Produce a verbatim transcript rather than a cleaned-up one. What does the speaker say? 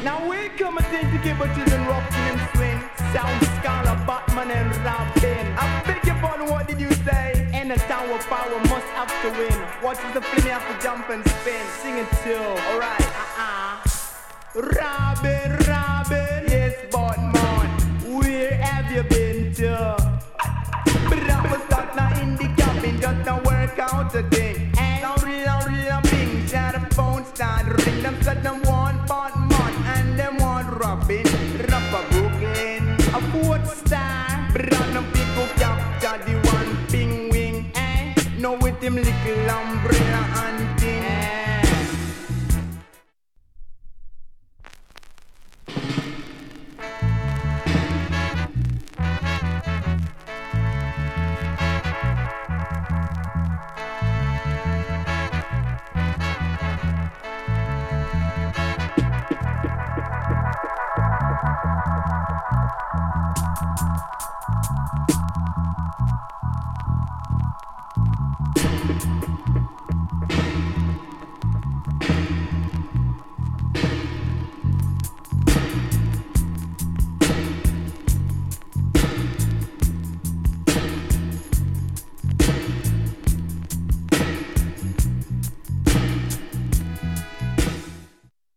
Now we come a thing to give a children rocking and swing. Sound Scholar, Batman and Robin. I beg your pardon, what did you say? In a town with power must have to win. What is the film you have to jump and spin? Sing it too, alright, uh-uh. Robin, Robin.